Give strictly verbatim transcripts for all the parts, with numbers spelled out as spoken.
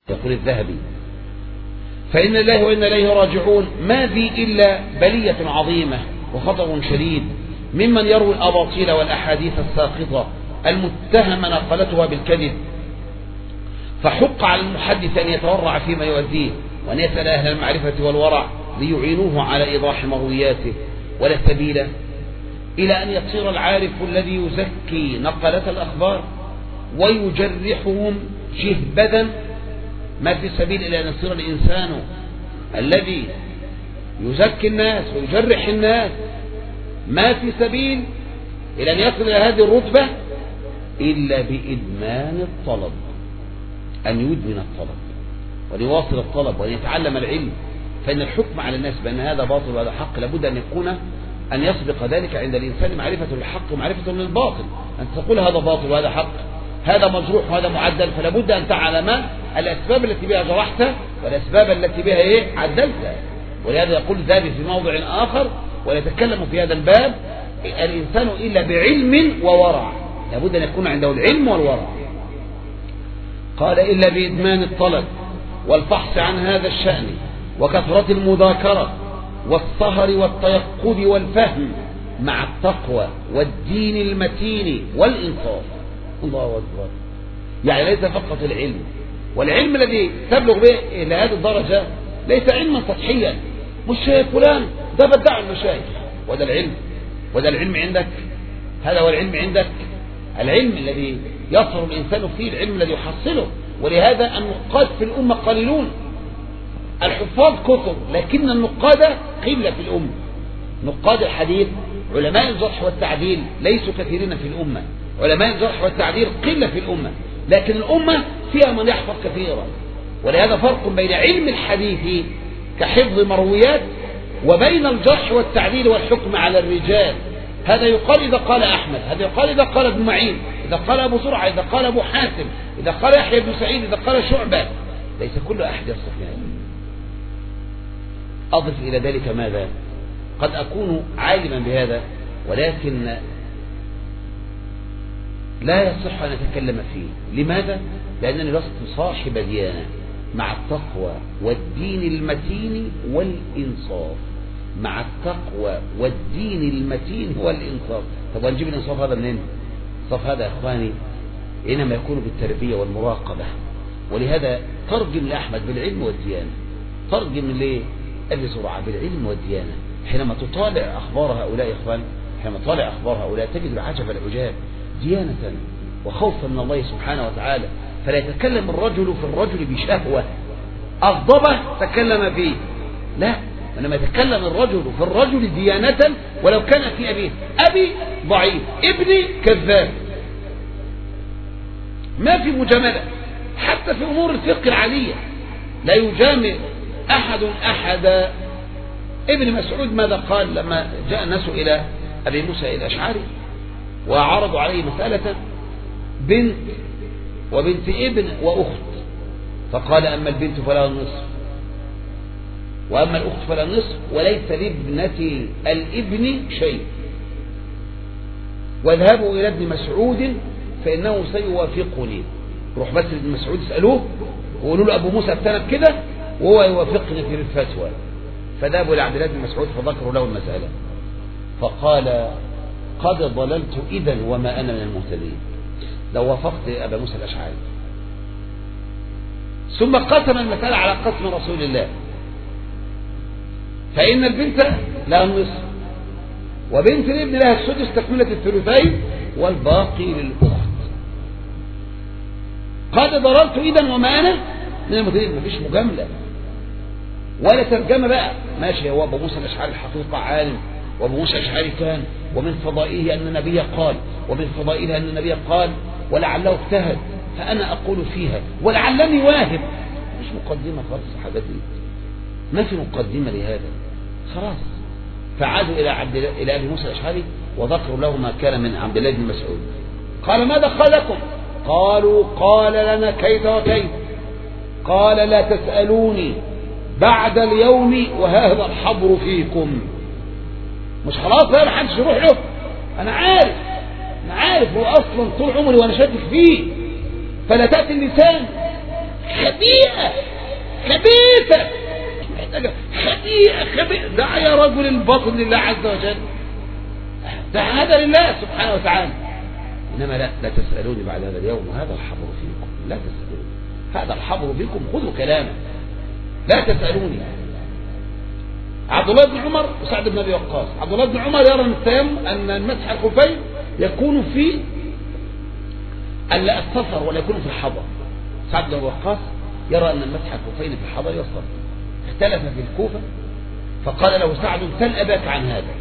يقول الذهبي: فإن الله وإنا إليه راجعون ما ذي إلا بلية عظيمة وخطر شديد ممن يروي الأباطيل والأحاديث الساقطة المتهم نقلتها بالكذب، فحق على المحدث أن يتورع فيما يؤذيه وأن يسأل أهل المعرفة والورع ليعينوه على إيضاح مروياته، ولا سبيل إلى أن يصير العارف الذي يزكي نقلة الأخبار ويجرحهم جهبذا، ما في سبيل إلى أن يصير الإنسان الذي يزكي الناس ويجرح الناس ما في سبيل إلى أن يصل إلى هذه الرتبة إلا بإدمان الطلب، أن يدمن الطلب وأن يواصل الطلب وأن يتعلم العلم. فإن الحكم على الناس بأن هذا باطل وهذا حق لابد أن يكون أن يسبق ذلك عند الإنسان معرفة للحق ومعرفة للباطل. أن تقول هذا باطل وهذا حق، هذا مجروح وهذا معدل، فلابد أن تعلم الأسباب التي بها جرحته والأسباب التي بها إيه عدلته. ولهذا يقول ذلك في موضع آخر ويتكلم في هذا الباب: الإنسان إلا بعلم وورع، لابد أن يكون عنده العلم والورع. قال: إلا بإدمان الطلب والفحص عن هذا الشأن وكثرة المذاكرة والسهر والتيقظ والفهم مع التقوى والدين المتين والإنصاف. الله أكبر. يعني ليس فقط العلم، والعلم الذي تبلغ به إلى هذه الدرجة ليس علما سطحيا، مش فلان ده بدع المشايخ وده العلم، وده العلم عندك، هذا هو العلم عندك. العلم الذي يصر الإنسان فيه العلم الذي يحصله. ولهذا النقاد في الأمة قليلون، الحفاظ كثر لكن النقاد قلة في الأمة. نقاد الحديث علماء الجرح والتعديل ليسوا كثيرين في الأمة، علماء الجرح والتعديل قلة في الأمة، لكن الأمة فيها من يحفظ كثيرا. ولهذا فرق بين علم الحديث كحفظ مرويات وبين الجرح والتعديل والحكم على الرجال. هذا يقال إذا قال أحمد، هذا يقال إذا قال ابن معين، إذا قال أبو زرعة، إذا قال أبو حاتم، إذا قال يحيى بن سعيد، إذا قال شعبة. ليس كل أحد يصح هذا. أضف إلى ذلك ماذا؟ قد أكون عالما بهذا ولكن لا يصح أن أتكلم فيه. لماذا؟ لأنني لست صاحب ديانة، مع التقوى والدين المتين والإنصاف. مع التقوى والدين المتين والإنصاف. طب ونجيب الإنصاف هذا منين؟ الإنصاف هذا يا إخواني إنما يكون بالتربية والمراقبة. ولهذا ترجم لأحمد بالعلم والديانة، ترجم لأبي زرعة بالعلم والديانة. حينما تطالع أخبار هؤلاء يا إخوان، حينما تطالع أخبار هؤلاء تجد العجب العجاب، ديانة وخوفا من الله سبحانه وتعالى. فلا يتكلم الرجل في الرجل بشهوة أغضبه تكلم فيه، لا، إنما يتكلم الرجل في الرجل ديانة ولو كان في أبيه. أبي ضعيف، ابني كذاب، ما في مجاملة. حتى في أمور الفقه العالية لا يجامل أحد أحد. ابن مسعود ماذا قال لما جاء الناس إلى أبي موسى الأشعري وعرضوا عليه مسألة بنت وبنت ابن وأخت؟ فقال: أما البنت فلا النصف وأما الأخت فلا النصف وليس لابنة الابن شيء، واذهبوا إلى ابن مسعود فإنه سيوافقني. روح بس ابن مسعود اسألوه وقولوا له أبو موسى ابتنى كده وهو يوافقني في الفتوى. فذهبوا إلى عبد الله بن مسعود فذكروا له المسألة، فقال: قد ضللت إذا وما أنا من المهتدين، لو وافقت أبا موسى الأشعري. ثم قسم المسألة على قسم رسول الله، فإن البنت لها النصف وبنت الابن لها السدس تكملة الثلثين والباقي للأخت. قد ضللت إذا وما أنا من المهتدين. مفيش مجاملة ولا ترجمة بقى. ماشي، هو أبو موسى الأشعري الحقيقة عالم، وأبو موسى الأشعري كان ومن فضائله أن النبي قال، ومن فضائله أن النبي قال ولعله اجتهد فأنا أقول فيها ولعلني واهب. مش مقدمة خالص حاجتي، ما في مقدمة لهذا خلاص. فعادوا إلى عبد إلى أبي موسى الأشعري وذكروا له ما كان من عبد الله بن مسعود. قال: ماذا قال لكم؟ قالوا: قال لنا كيف وكيف. قال: لا تسألوني بعد اليوم وهذا الحبر فيكم. مش خلاص بقى ما حدش يروح له؟ أنا عارف أنا عارف هو أصلا طول عمري وأنا شاكك فيه. فلا تأتي اللسان خبيئة خبيثة محتاجة خبيئة خبيئة. دع يا رجل الباطل لله عز وجل، دع هذا لله سبحانه وتعالى. إنما لا لا تسألوني بعد هذا اليوم وهذا الحبر فيكم، لا تسألوني، هذا الحبر فيكم، خذوا كلامه، لا تسألوني. عبد الله بن عمر وسعد بن أبي وقاص. عبد الله بن عمر يرى من التيمم أن المسح الخفين يكون في السفر ولا يكون في الحضر. سعد بن أبي وقاص يرى أن المسح الخفين في الحضر والسفر. اختلف في الكوفة فقال له سعد سل أباك عن هذا.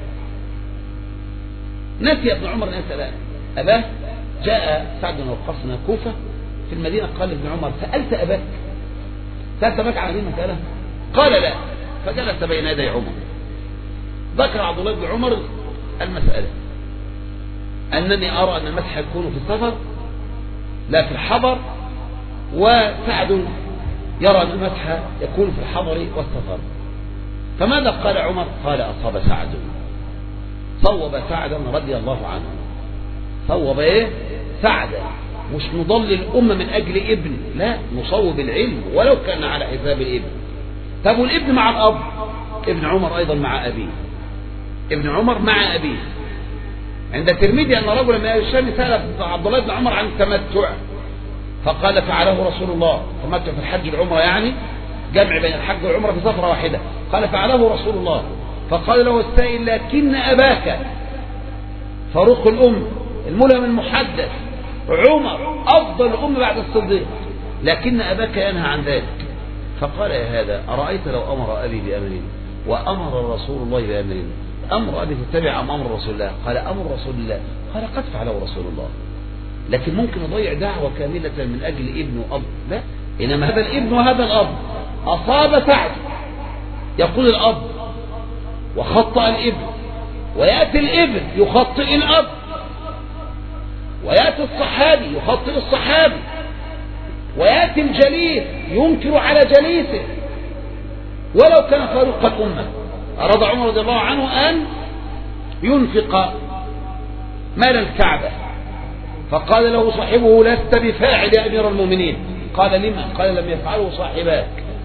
نسي ابن عمر أن يسأل أباه. جاء سعد بن وقاص من الكوفة في المدينة قال ابن عمر سألت أباك سألت أباك عن هذه المسألة؟ قال لا. فجلس بين يدي عمر. ذكر عبد الله بن عمر المسألة أنني أرى أن المسح يكون في السفر لا في الحضر، وسعد يرى أن المسح يكون في الحضر والسفر. فماذا قال عمر؟ قال أصاب سعد، صوب سعدا رضي الله عنه. صوب ايه؟ سعدا. مش نضل الأمة من أجل ابن، لا، نصوب العلم ولو كان على حساب الابن. طب والابن مع الأب؟ ابن عمر أيضا مع أبيه. ابن عمر مع أبيه. عند الترمذي أن رجلا من أهل الشام سأل عبد الله بن عمر عن التمتع فقال فعله رسول الله. التمتع في الحج العمرة، يعني جمع بين الحج والعمرة في سفرة واحدة. قال فعله رسول الله. فقال له السائل لكن أباك فاروق الأم الملهم المحدث عمر أفضل الأم بعد الصديق، لكن أباك ينهى عن ذلك. فقال يا هذا أرأيت لو أمر أبي بأمر وأمر رسول الله بأمر، أمر أبي تتبع أم أمر رسول الله؟ قال أمر رسول الله. قال قد فعله رسول الله، لكن ممكن يضيع دعوة كاملة من أجل ابن وأب؟ لا، إنما هذا الابن وهذا الأب. أصاب سعد يقول الأب وخطأ الابن، ويأتي الابن يخطئ الأب، ويأتي الصحابي يخطئ الصحابي، ويأتي الجليس ينكر على جليسه ولو كان فاروق الأمة. أراد عمر رضي الله عنه أن ينفق مال الكعبة، فقال له صاحبه لست بفاعل يا أمير المؤمنين. قال لما؟ قال لم يفعله صاحباك،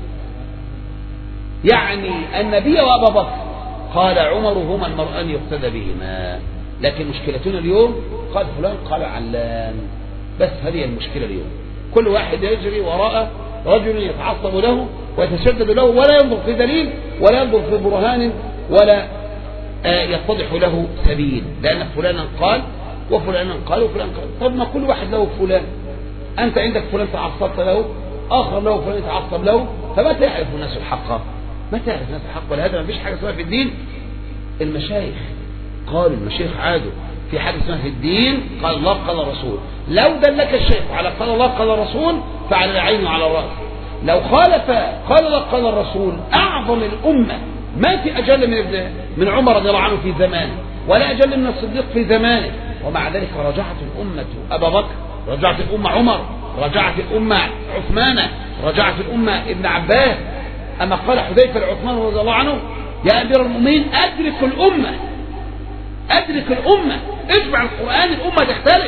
يعني النبي وأبا بكر. قال عمر هما المرآن يقتدى بهما، لكن مشكلتنا اليوم قال فلان قال علان، بس هذه المشكلة اليوم. كل واحد يجري وراء رجل يتعصب له ويتشدد له ولا ينظر في دليل ولا ينظر في برهان ولا يتضح له سبيل، لأن فلانا قال وفلانا قال وفلان قال. طب ما كل واحد له فلان، أنت عندك فلان تعصبت له، آخر له فلان يتعصب له، فمتى يعرف الناس الحق؟ متى يعرف الناس الحق؟ ولهذا ما فيش حاجة اسمها في الدين المشايخ. قالوا المشايخ عادوا في حاجة اسمها في الدين قال الله قال الرسول. لو دلك الشيخ على قال الله قال الرسول فعلى العين وعلى الرأس. لو خالف قال الله قال الرسول أعظم الأمة ما في أجل من من عمر رضي الله عنه في زمانه، ولا أجل من الصديق في زمانه، ومع ذلك رجعت الأمة أبا بكر، رجعت الأمة عمر، رجعت الأمة عثمان، رجعت الأمة ابن عباس. أما قال حذيفة لعثمان رضي الله عنه يا أمير المؤمنين أدرك الأمة، أدرك الأمة، اجمع القرآن، الأمة تختلف،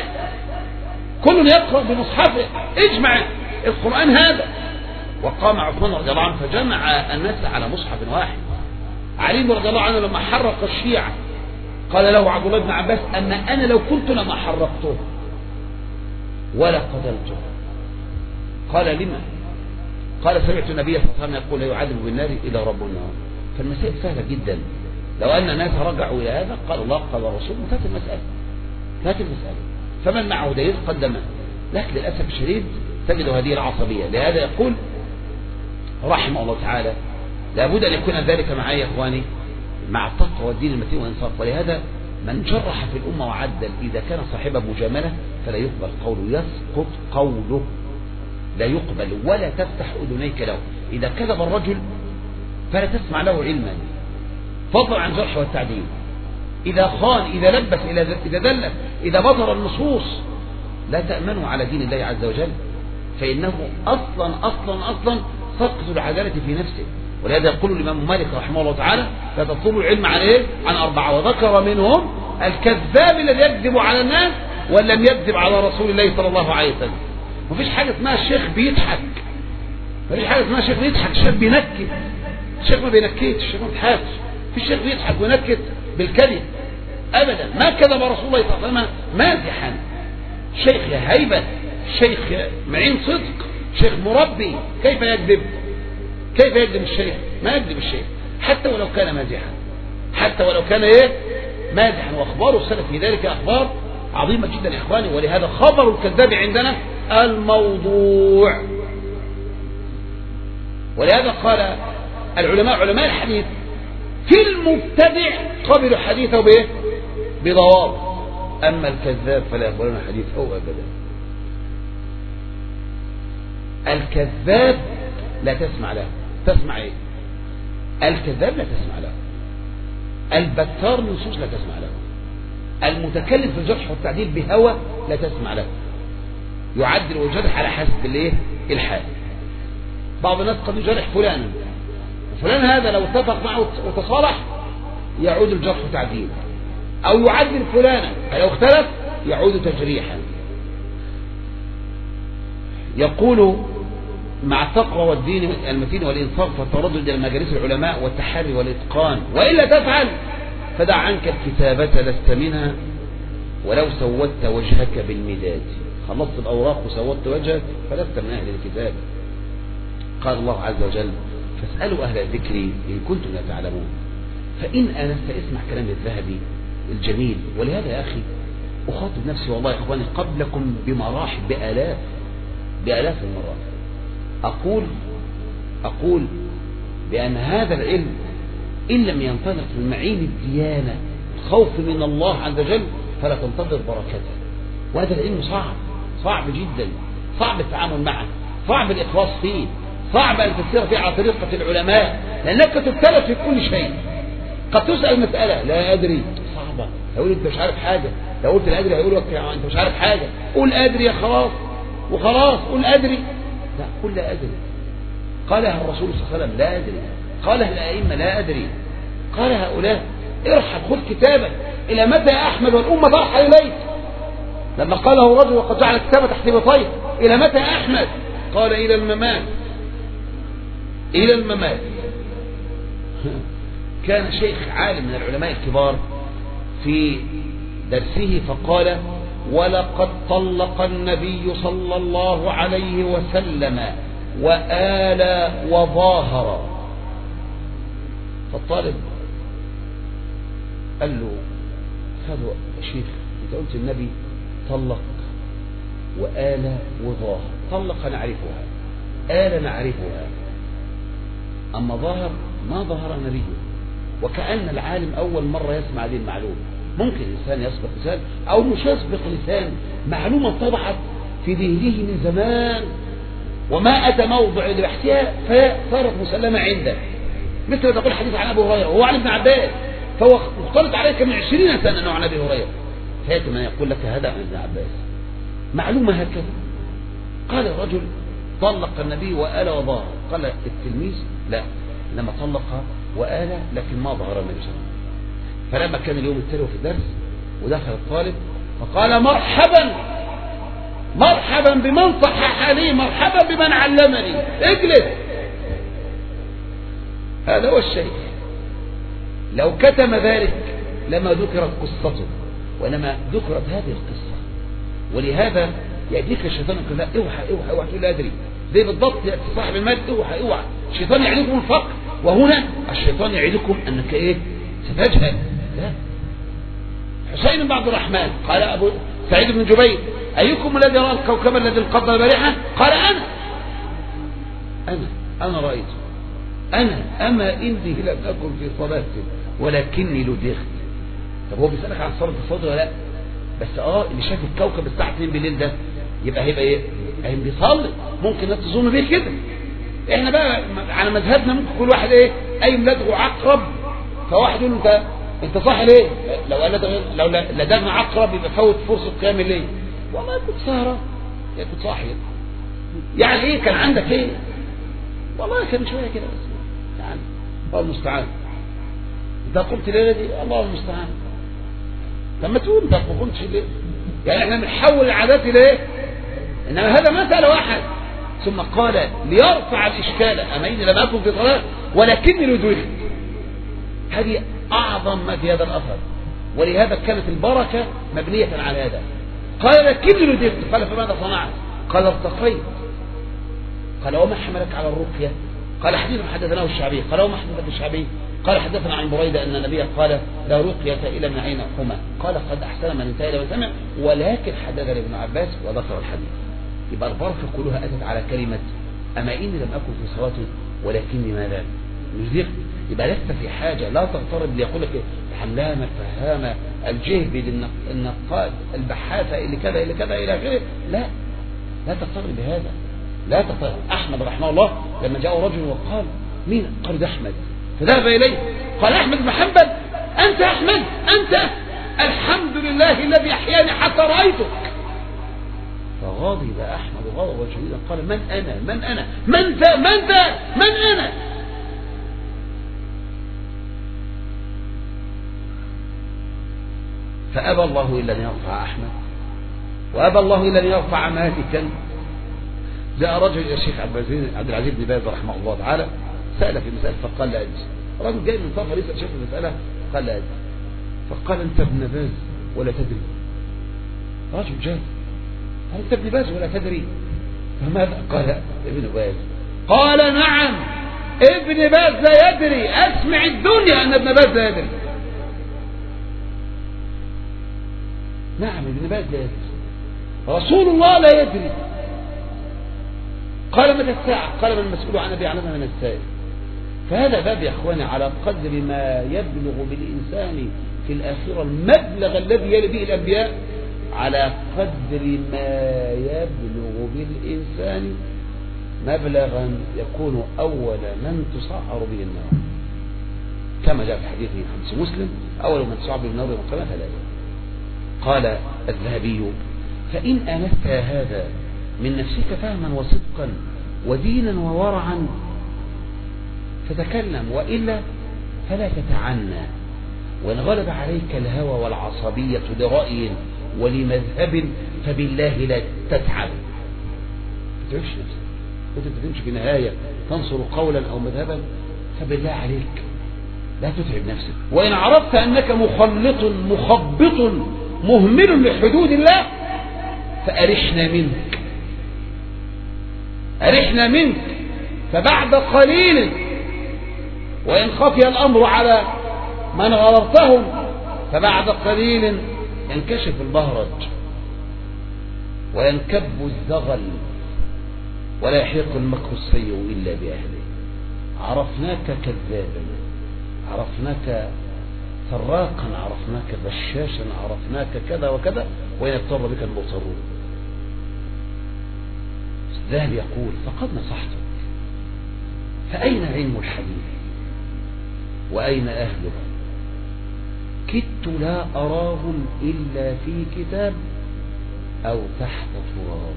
كل يقرأ بمصحفه، اجمع القرآن هذا. وقام عثمان رضي الله عنه فجمع الناس على مصحف واحد. علي رضي الله عنه لما حرق الشيعة قال له عبد الله بن عباس أما أنا لو كنت لما حرقته ولا قتلته. قال لما؟ قال سمعت النبي صلى الله عليه وسلم يقول لا يعذب بالنار إلا رب النار. فالمسائل سهلة جدا، لو أن الناس رجعوا إلى هذا قال الله قال الرسول انتهت المسألة، انتهت المسألة. فمن معه دليل قدمه، لكن للأسف الشديد تجد هذه العصبية. لهذا يقول رحمه الله تعالى لابد أن يكون ذلك معي يا إخواني مع التقوى والدين المتين والإنصاف. ولهذا من جرح في الأمة وعدل إذا كان صاحب مجاملة فلا يقبل قوله، يسقط قوله، لا يقبل ولا تفتح أذنيك له. إذا كذب الرجل فلا تسمع له علما، فضلا عن جرح والتعديل. إذا خان، إذا لبس، إذا دلس، إذا بطر النصوص لا تأمنوا على دين الله عز وجل، فإنه أصلا أصلا أصلا سقط العدالة في نفسه. ولهذا يقول الإمام مالك رحمه الله تعالى لا تطلبوا العلم عن إيه؟ عن أربعة، وذكر منهم الكذاب الذي يكذب على الناس ولم يكذب على رسول الله صلى الله عليه وسلم. مفيش حاجة اسمها الشيخ بيضحك مفيش حاجه اسمها شيخ بيضحك، الشيخ بينكت. الشيخ ما بينكتش، الشيخ ما بيضحكش. في شيخ بيضحك وينكت بالكذب ابدا. ما كذب رسول الله صلى الله عليه وسلم مازحا. شيخ هيبه، شيخ معين صدق، شيخ مربي، كيف يكذب؟ كيف يكذب الشيخ؟ ما يكذب الشيخ حتى ولو كان مازحا، حتى ولو كان ايه مازحا. واخبار السلف في ذلك اخبار عظيمه جدا يا اخواني. ولهذا خبر الكذاب عندنا الموضوع. ولهذا قال العلماء علماء الحديث في المبتدع قبلوا حديثه بايه؟ بضواب. اما الكذاب فلا يقبلون حديثه ابدا. الكذاب لا تسمع له. تسمع ايه؟ الكذاب لا تسمع له. البتار نصوص لا تسمع له. المتكلم في الجرح والتعديل بهوى لا تسمع له. يعدل ويجرح على حسب الايه؟ الحال. بعض الناس قد يجرح فلانا، وفلان هذا لو اتفق معه وتصالح يعود الجرح والتعديل، او يعدل فلانا فلو اختلف يعود تجريحا. يقول مع التقوى والدين المتين والإنصاف والتردد إلى مجالس العلماء والتحري والإتقان، وإلا تفعل فدع عنك الكتابة لست منها ولو سودت وجهك بالمداد. خلصت الأوراق وسودت وجهك فلست من أهل الكتاب. قال الله عز وجل فاسألوا أهل الذكر إن كنتم لا تعلمون. فإن أنست اسمع كلام الذهبي الجميل. ولهذا يا أخي أخاطب نفسي والله يا إخواني قبلكم بمراحل بآلاف بآلاف المرات. أقول أقول بأن هذا العلم إن لم ينطلق من معين الديانة الخوف من الله عز وجل فلا تنتظر بركته. وهذا العلم صعب صعب جدا، صعب التعامل معه، صعب الإخلاص فيه، صعب أن تسير فيه على طريقة العلماء، لأنك تبتلى في كل شيء. قد تسأل مسألة لا أدري صعبة، يقول أنت مش عارف حاجة، لو قلت لا أدري هيقول لك أنت مش عارف حاجة، قول أدري يا خلاص وخلاص، قول أدري. لا، قل لا أدري. قالها الرسول صلى الله عليه وسلم لا أدري، قالها الأئمة لا أدري، قال هؤلاء ارحل خذ كتابك. إلى متى يا أحمد والأمة ترحل إليك؟ لما قاله رجل وقد جعل الكتاب تحت بطيه إلى متى يا أحمد؟ قال إلى الممات، إلى الممات. كان شيخ عالم من العلماء الكبار في درسه فقال ولقد طلق النبي صلى الله عليه وسلم وآل وظاهر. فالطالب قال له هذا يا شيخ انت قلت النبي طلق وآل وظاهر. طلق نعرفها، آل نعرفها، أما ظاهر ما ظهر نبيه. وكأن العالم أول مرة يسمع هذه المعلومة. ممكن الإنسان يسبق لسان أو مش يسبق لسان، معلومة طبعت في ذهنه من زمان وما أتى موضع لبحثها فصارت مسلمة عنده. مثل ما تقول حديث عن أبي هريرة وهو عن ابن عباس، فهو مختلط عليك من عشرين سنة أنه عن أبي هريرة، فيأتي من يقول لك هذا عن ابن عباس، معلومة هكذا. قال الرجل طلق النبي وآل وظاهر. قال التلميذ لا، لما طلق وآل لكن ما ظهر النبي صلى الله عليه وسلم. فلما كان اليوم التالي في الدرس ودخل الطالب فقال مرحبا مرحبا بمن صحح لي، مرحبا بمن علمني، اجلس. هذا هو الشيء. لو كتم ذلك لما ذكرت قصته، وإنما ذكرت هذه القصة. ولهذا يأتيك الشيطان يقول لا اوعى اوعى اوعى تقول لا أدري. زي بالضبط يأتي صاحب المال اوعى اوعى، الشيطان يعدكم الفقر، وهنا الشيطان يعدكم أنك إيه ستجهل. لا. حسين بن عبد الرحمن قال أبو سعيد بن جبير أيكم الذي رأى الكوكب الذي انقضى البارحة؟ قال أنا أنا أنا رأيته أنا أما إني لم أكن في صلاة ولكني لدغت. طب هو بيسألك عن صلاة الفجر ولا لا؟ بس اه اللي شاف الكوكب الساعة اتنين بالليل ده يبقى هيبقى ايه؟ هيبقى بيصلي. ممكن الناس تظن بيه كده. احنا بقى على مذهبنا ممكن كل واحد ايه؟ اي ملدغه عقرب فواحد يقول له انت انت صاحي ليه؟ لو قال لو لدغنا عقرب يبقى فوت فرصة قيام الليل. والله كنت سهرة كنت صاحي. يعني ايه كان عندك ايه؟ والله كان شوية كده بس يعني الله المستعان. انت قمت الليلة دي الله المستعان. لما تقول انت ما قمتش ليه؟ يعني احنا بنحول العادات الى ايه؟ انما هذا مسألة واحد ثم قال ليرفع الإشكال: أما إني لم أكن في ضلال ولكني لدركت. هذه أعظم ما في هذا الأثر، ولهذا كانت البركة مبنية على هذا. قال: لكني لدركت. قال: فماذا صنعت؟ قال: ارتقيت. قال: وما حملك على الرقية؟ قال: حديث حدثناه الشعبي. قال: وما حدثك الشعبي؟ قال: حدثنا عن بريدة أن النبي قال: لا رقية إلا من عين حمى. قال: قد أحسن من انتهى إلى من سمع، ولكن حدثني ابن عباس وذكر الحديث. يبقى البركة كلها أتت على كلمة: أما إني لم أكن في صلاتي ولكني ماذا؟ نذقت. يبقى لست في حاجة، لا تغترب ليقول لك الحلامة الفهامة الجهبي النقاد البحاثة اللي كذا اللي كذا إلى آخره. لا لا تغترب بهذا، لا تغترب. أحمد رحمه الله لما جاء رجل وقال: مين؟ قال: ده أحمد. فذهب إليه قال: أحمد بن حنبل. أنت أحمد؟ أنت؟ الحمد لله الذي أحياني حتى رأيتك. فغضب أحمد غضبا شديدا قال: من أنا؟ من أنا؟ من ذا؟ من ذا؟ من أنا؟ فأبى الله إلا أن يرفع أحمد، وأبى الله إلا أن يرفع مالكا. جاء رجل إلى الشيخ عبد العزيز بن باز رحمه الله تعالى، سأل في مسألة فقال: لا أدري. رجل جاي من سفر يسأل شيخ المسألة قال: لا أدري. فقال: أنت ابن باز ولا تدري؟ رجل جاي قال: أنت ابن باز ولا تدري؟ فماذا؟ قال: ابن باز. قال: نعم ابن باز لا يدري، أسمع الدنيا أن ابن باز لا يدري. نعم ابن باز لا يدري، رسول الله لا يدري. قال: متى الساعة؟ قال: من المسؤول عن أبي علمها من السائل. فهذا باب يا أخواني على قدر ما يبلغ بالإنسان في الآخرة المبلغ الذي يلي به الأنبياء، على قدر ما يبلغ بالإنسان مبلغا يكون أول من تصعر به النار، كما جاء في حديث حديث مسلم: أول من تصعر به النار يوم القيامة ثلاثة. قال الذهبي: فإن آنست هذا من نفسك فهما وصدقا ودينا وورعا فتكلم، وإلا فلا تتعنى. وإن غلب عليك الهوى والعصبية لرأي ولمذهب فبالله لا تتعب. ما تتعبش نفسك، كنت انت تمشي في نهاية تنصر قولا أو مذهبا فبالله عليك لا تتعب نفسك. وإن عرفت أنك مخلط مخبط مهمل لحدود الله فأرحنا منك، أرحنا منك. فبعد قليل وإن خفي الأمر على من غررتهم فبعد قليل ينكشف البهرج وينكب الزغل ولا يحيق المكر السيء إلا بأهله. عرفناك كذابا، عرفناك سراقا، عرفناك غشاشا، عرفناك كذا وكذا، وإن اضطر بك المضطرون. الذهبي يقول: فقد نصحتك، فأين علم الحديث وأين أهله؟ كدت لا أراهم إلا في كتاب أو تحت تراب.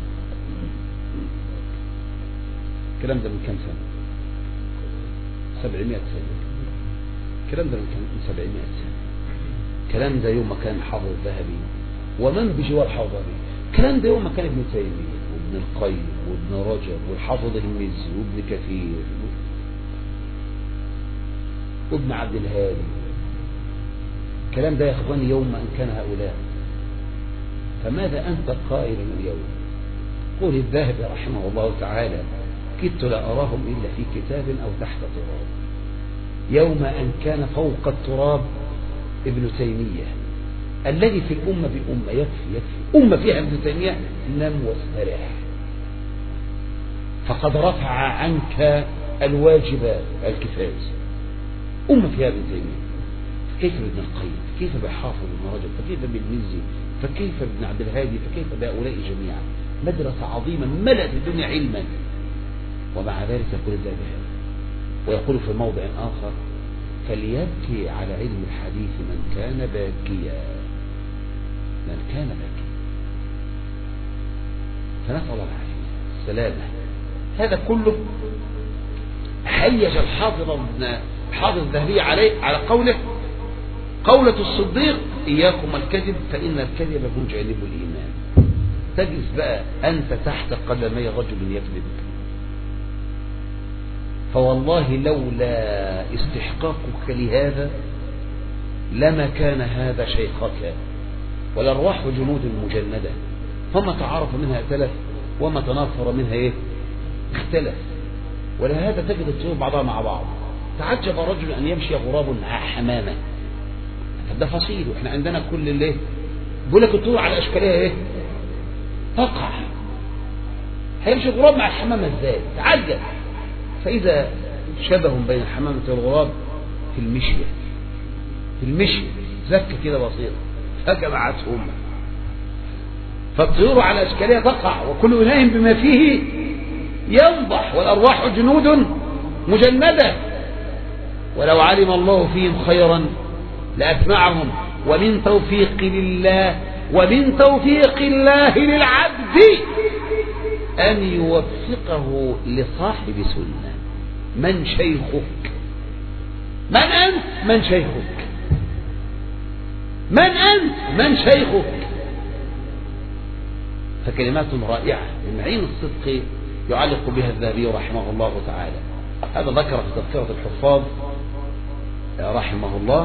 الكلام ده من كم سنة؟ سبعمائة سنة. الكلام ده من سبعمائة سنة. الكلام ده يوم ما كان حافظ الذهبي ومن بجوار حافظه. الكلام ده يوم ما كان ابن تيمية وابن القيم وابن رجب والحافظ المزي وابن كثير وابن عبد الهادي. الكلام ده يا اخواني يوم ان كان هؤلاء، فماذا انت قائل اليوم؟ قول الذهبي رحمه الله تعالى: كدت لا اراهم الا في كتاب او تحت تراب. يوم ان كان فوق التراب ابن تيمية الذي في الامه بامه، يكفي يكفي امه فيها ابن تيمية، نم واسترح، فقد رفع عنك الواجب الكفاز. امه فيها ابن تيمية، فكيف بابن القيم، فكيف بحافظ بن رجب، فكيف بالمزي، فكيف بابن عبد الهادي، فكيف بهؤلاء جميعا. مدرسة عظيمة ملأت الدنيا علما، ومع ذلك يقول الذهبي ويقول في موضع آخر: فليبكي على علم الحديث من كان باكيا، من كان باكيا. فنسأل الله العافية السلامة. هذا كله حيج الحافظ ابن حافظ الذهبي عليه على قوله: قولة الصديق: إياكم الكذب فإن الكذب يكون جانب الإيمان. تجلس بقى أنت تحت قدمي رجل يكذب فوالله لولا استحقاقك لهذا لما كان هذا شيخك. والأرواح جنود مجندة، فما تعارف منها ائتلف وما تنافر منها ايه اختلف. ولهذا تجد الطيور بعضها مع بعض. تعجب رجل أن يمشي غراب مع حمامة، ده فصيل، واحنا عندنا كل اللي بيقول لك الطيور على اشكالها ايه تقع. هيمشي غراب مع الحمامة ازاي؟ تعجب. فإذا شبه بين الحمامة والغراب في المشية، في المشية زكة كده بسيطة فجمعتهم. فالطيور على اشكالها تقع وكل إله بما فيه ينضح، والأرواح جنود مجندة. ولو علم الله فيهم خيرا لأسمعهم، ومن توفيق لله ومن توفيق الله للعبد أن يوفقه لصاحب سنة. من شيخك؟ من أنت؟ من شيخك؟ من أنت؟ من شيخك؟ فكلمات رائعة من عين الصدق يعلق بها الذهبي رحمه الله تعالى. هذا ذكر في تذكرة الحفاظ رحمه الله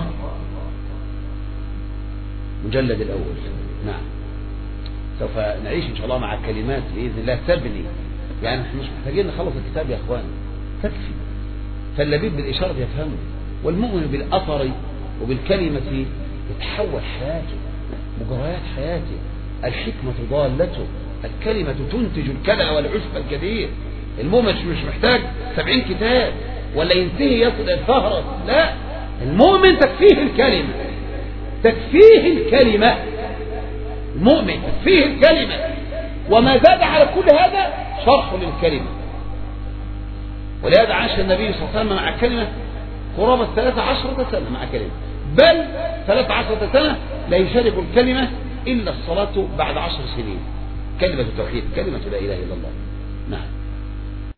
مجلد الأول. نعم، سوف نعيش إن شاء الله مع كلمات بإذن الله تبني. يعني احنا مش محتاجين نخلص الكتاب يا أخوان، تكفي. فاللبيب بالإشارة يفهمه، والمؤمن بالأثر وبالكلمة يتحول حياته، مجريات حياته. الحكمة ضالته، الكلمة تنتج الكلأ والعشب الكبير. المؤمن مش محتاج سبعين كتاب ولا ينتهي يصل الفهرس، لا، المؤمن تكفيه الكلمة، تكفيه الكلمة. المؤمن تكفيه الكلمة، وما زاد على كل هذا شرح للكلمة. ولهذا عاش النبي صلى الله عليه وسلم مع كلمة قرابة ثلاث عشرة سنة مع كلمة، بل ثلاث عشرة سنة لا يشارك الكلمة إلا الصلاة بعد عشر سنين. كلمة التوحيد، كلمة لا إله إلا الله. نعم.